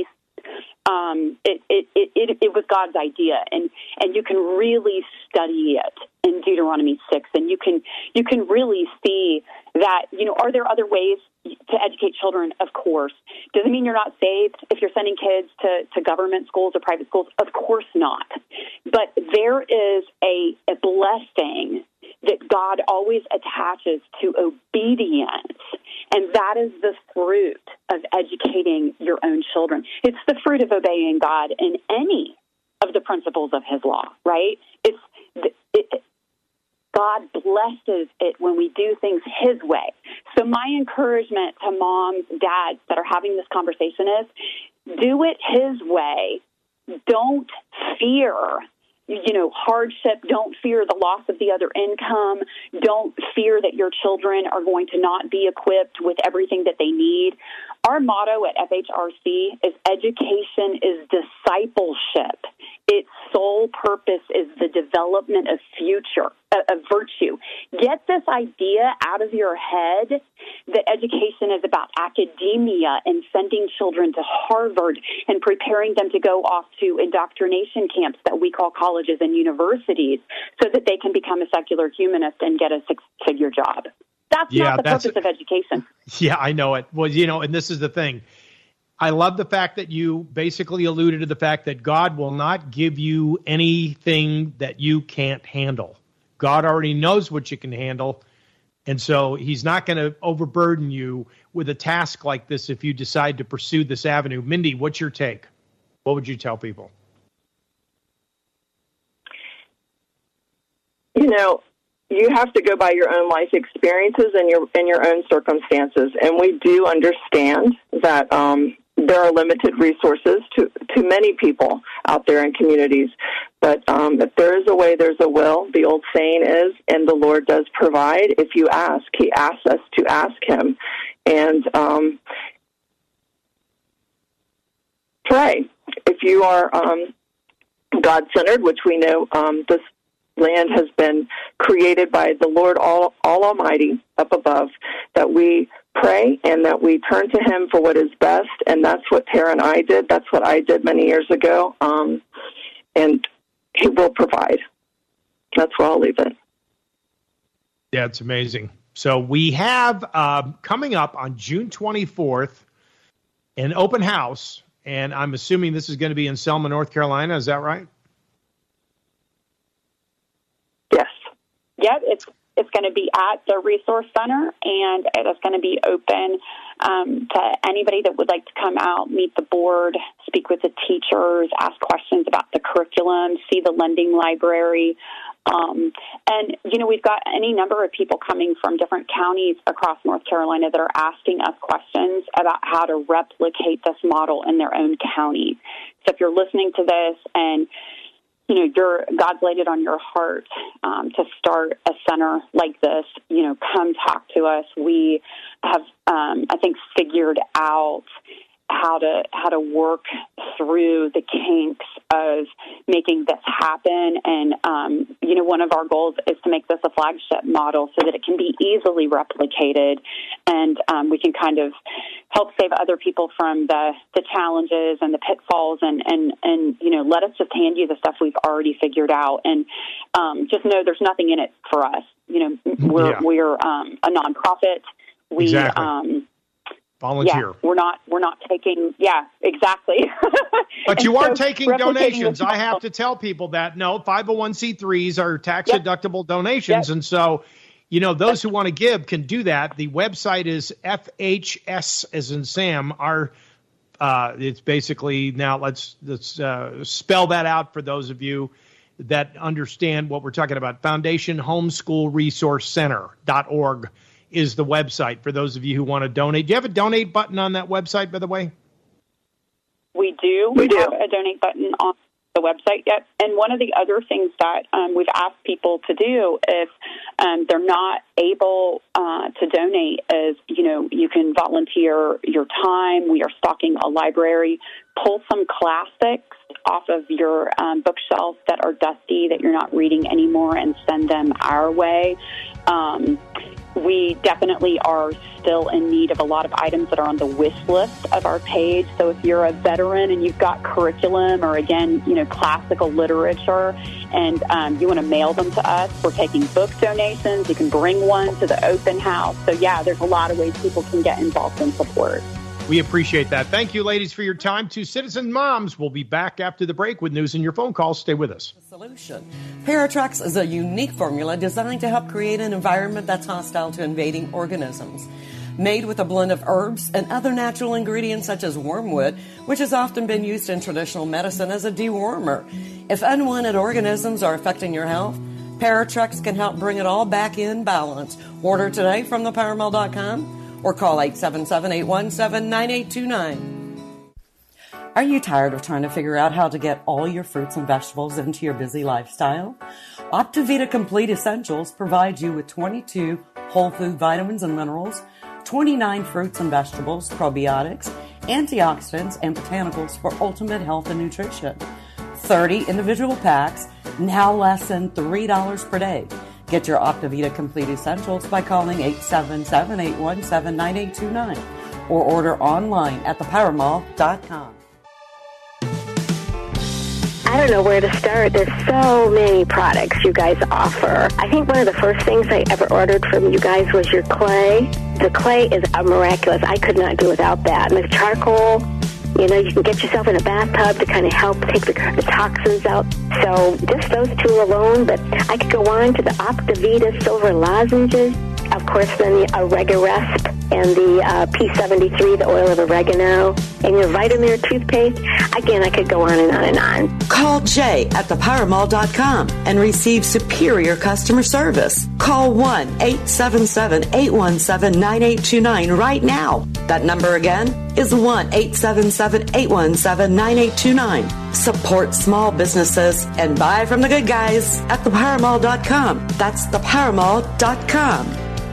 Um, it, it, it, it, it was God's idea. And, and you can really study it in Deuteronomy six. And you can, you can really see that, you know, are there other ways to educate children? Of course. Does it mean you're not saved if you're sending kids to, to government schools or private schools? Of course not. But there is a, a blessing that God always attaches to obedience, and that is the fruit of educating your own children. It's the fruit of obeying God in any of the principles of his law, right? It's it, it, God blesses it when we do things his way. So my encouragement to moms, dads that are having this conversation is, do it his way. Don't fear you know, hardship. Don't fear the loss of the other income. Don't fear that your children are going to not be equipped with everything that they need. Our motto at F H R C is education is discipleship. Its sole purpose is the development of future, uh, of virtue. Get this idea out of your head that education is about academia and sending children to Harvard and preparing them to go off to indoctrination camps that we call colleges and universities so that they can become a secular humanist and get a six-figure job. That's yeah, not the purpose of education. Yeah, I know it. Well, you know, and this is the thing. I love the fact that you basically alluded to the fact that God will not give you anything that you can't handle. God already knows what you can handle. And so he's not going to overburden you with a task like this if you decide to pursue this avenue. Mindy, what's your take? What would you tell people? You know, you have to go by your own life experiences and your and your own circumstances. And we do understand that um, there are limited resources to, to many people out there in communities. But um, if there is a way, there's a will. The old saying is, and the Lord does provide. If you ask, he asks us to ask him. And um, pray. If you are um, God-centered, which we know um, this land has been created by the Lord all, all Almighty up above, that we pray and that we turn to him for what is best. And that's what Tara and I did. That's what I did many years ago. Um, and he will provide. That's where I'll leave it. Yeah, it's amazing. So we have uh, coming up on June twenty-fourth an open house, and I'm assuming this is going to be in Selma, North Carolina. Is that right? Yes. Yep, it's it's going to be at the Resource Center, and it's going to be open um, to anybody that would like to come out, meet the board, speak with the teachers, ask questions about the curriculum, see the lending library. Um, and, you know, we've got any number of people coming from different counties across North Carolina that are asking us questions about how to replicate this model in their own county. So if you're listening to this and you know, your God's laid it on your heart um, to start a center like this, you know, come talk to us. We have, um, I think, figured out how to how to work through the kinks of making this happen. And, um, you know, one of our goals is to make this a flagship model so that it can be easily replicated and um, we can kind of help save other people from the, the challenges and the pitfalls and, and, and, you know, let us just hand you the stuff we've already figured out. And um, just know there's nothing in it for us. You know, we're, yeah. we're um, a nonprofit. We, exactly. um, Volunteer. Yeah, we're not. We're not taking. Yeah, exactly. But you are so taking donations. I have to tell people that no, five oh one c threes are tax yep. deductible donations, yep. and so you know those who want to give can do that. The website is F H S as in Sam. Our Uh, it's basically now let's let's uh, spell that out for those of you that understand what we're talking about. Foundation Homeschool Resource Center dot org is the website for those of you who want to donate. Do you have a donate button on that website, by the way? We do. We, we do have a donate button on the website yet. And one of the other things that um, we've asked people to do if um, they're not able uh, to donate is, you know, you can volunteer your time. We are stocking a library. Pull some classics off of your um, bookshelf that are dusty, that you're not reading anymore, and send them our way. Um, we definitely are still in need of a lot of items that are on the wish list of our page. So if you're a veteran and you've got curriculum or, again, you know, classical literature, and um, you want to mail them to us, we're taking book donations. You can bring one to the open house. So, yeah, there's a lot of ways people can get involved and support. We appreciate that. Thank you, ladies, for your time. Two Citizen Moms will be back after the break with news and your phone calls. Stay with us. Solution. Paratrex is a unique formula designed to help create an environment that's hostile to invading organisms. Made with a blend of herbs and other natural ingredients such as wormwood, which has often been used in traditional medicine as a dewormer. If unwanted organisms are affecting your health, Paratrex can help bring it all back in balance. Order today from the power mall dot com. Or call eight seven seven, eight one seven, nine eight two nine. Are you tired of trying to figure out how to get all your fruits and vegetables into your busy lifestyle? Optivita Complete Essentials provides you with twenty-two whole food vitamins and minerals, twenty-nine fruits and vegetables, probiotics, antioxidants, and botanicals for ultimate health and nutrition. thirty individual packs, now less than three dollars per day. Get your Optivita Complete Essentials by calling eight seven seven, eight one seven, nine eight two nine or order online at the power mall dot com. I don't know where to start. There's so many products you guys offer. I think one of the first things I ever ordered from you guys was your clay. The clay is a miraculous. I could not do without that. And the charcoal, you know, you can get yourself in a bathtub to kind of help take the, the toxins out. So just those two alone, but I could go on to the Optivita Silver Lozenges. Of course, then the Oregaresp and the uh, P seventy-three, the oil of oregano, and your Vitamir toothpaste. Again, I could go on and on and on. Call Jay at the power mall dot com and receive superior customer service. Call one eight seven seven, eight one seven, nine eight two nine right now. That number again is one eight seven seven, eight one seven, nine eight two nine. Support small businesses and buy from the good guys at the power mall dot com. That's the power mall dot com.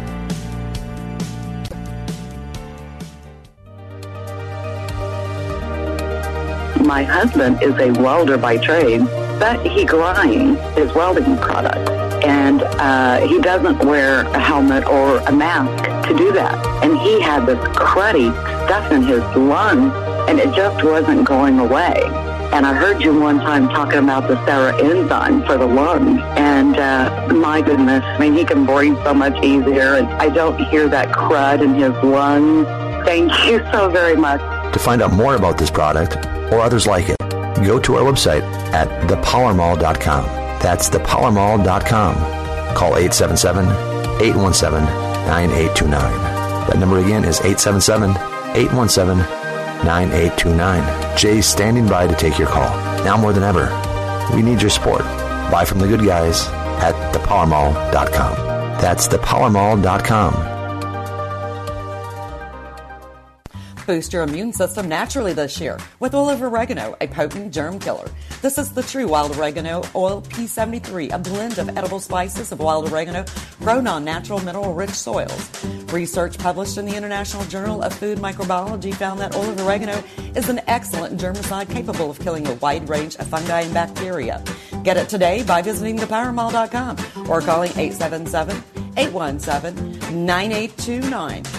My husband is a welder by trade, but he grinds his welding products. And uh, he doesn't wear a helmet or a mask to do that. And he had this cruddy stuff in his lungs, and it just wasn't going away. And I heard you one time talking about the Sarah enzyme for the lungs. And uh, my goodness, I mean, he can breathe so much easier. And I don't hear that crud in his lungs. Thank you so very much. To find out more about this product or others like it, go to our website at the power mall dot com. That's the power mall dot com. Call eight seven seven, eight one seven, nine eight two nine. That number again is eight seven seven, eight one seven, nine eight two nine. Jay's standing by to take your call. Now more than ever, we need your support. Buy from the good guys at the power mall dot com. That's the power mall dot com. Boost your immune system naturally this year with oil of oregano, a potent germ killer. This is the true wild oregano oil P seventy-three, a blend of edible spices of wild oregano grown on natural mineral-rich soils. Research published in the International Journal of Food Microbiology found that oil of oregano is an excellent germicide capable of killing a wide range of fungi and bacteria. Get it today by visiting the power mall dot com or calling eight seven seven, eight one seven, nine eight two nine.